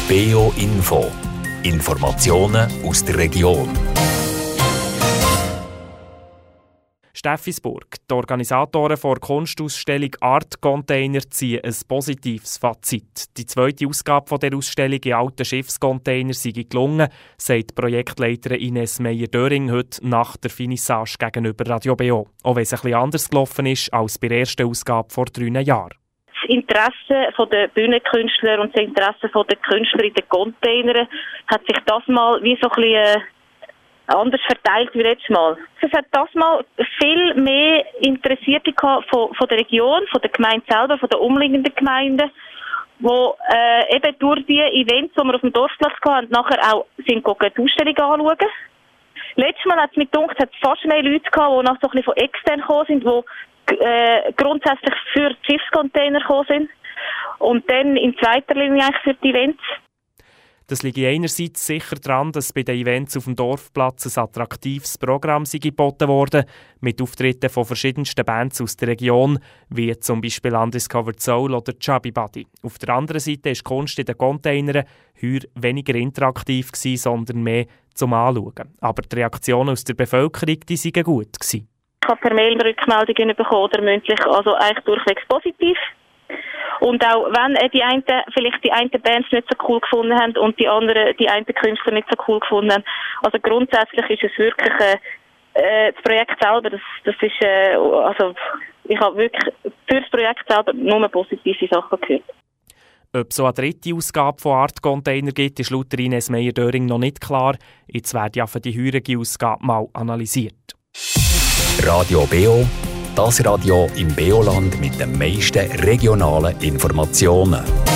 BO Info. Informationen aus der Region. Steffisburg. Die Organisatoren der Kunstausstellung Art Container ziehen ein positives Fazit. Die zweite Ausgabe der Ausstellung in alten Schiffscontainer sei gelungen, sagt Projektleiterin Ines Meyer-Döring heute nach der Finissage gegenüber Radio BO. Auch wenn es ein bisschen anders gelaufen ist als bei der ersten Ausgabe vor 3 Jahren. Das Interesse der Bühnenkünstler und das Interesse der Künstler in den Containern hat sich das mal wie so ein bisschen anders verteilt wie letztes Mal. Es hat das mal viel mehr Interessierte von der Region, von der Gemeinde selber, von den umliegenden Gemeinden, wo eben durch die Events, die wir auf dem Dorfplatz hatten, nachher auch sind die Ausstellung anschauen. Letztes Mal hat es mich gedacht, hat es fast mehr Leute gehabt, die noch so ein bisschen von extern gekommen sind, die grundsätzlich für die Schiffscontainer gekommen sind. Und dann in zweiter Linie eigentlich für die Events. Das liegt einerseits sicher daran, dass bei den Events auf dem Dorfplatz ein attraktives Programm geboten wurde, mit Auftritten von verschiedensten Bands aus der Region, wie zum Beispiel Undiscovered Soul oder Chubby Buddy. Auf der anderen Seite war die Kunst in den Containern heuer weniger interaktiv, sondern mehr zum Anschauen. Aber die Reaktionen aus der Bevölkerung waren gut. Ich habe per Mail Rückmeldungen bekommen oder mündlich, also eigentlich durchwegs positiv. Und auch wenn die einen Bands nicht so cool gefunden haben und die einen Künstler nicht so cool gefunden haben. Also grundsätzlich ist es wirklich das Projekt selber, das ist also ich habe wirklich für das Projekt selber nur positive Sachen gehört. Ob es so eine dritte Ausgabe von Art Container gibt, ist laut Ines Meyer-Döring noch nicht klar. Jetzt wird ja für die heurige Ausgabe mal analysiert. Radio BO, das Radio im BO-Land mit den meisten regionalen Informationen.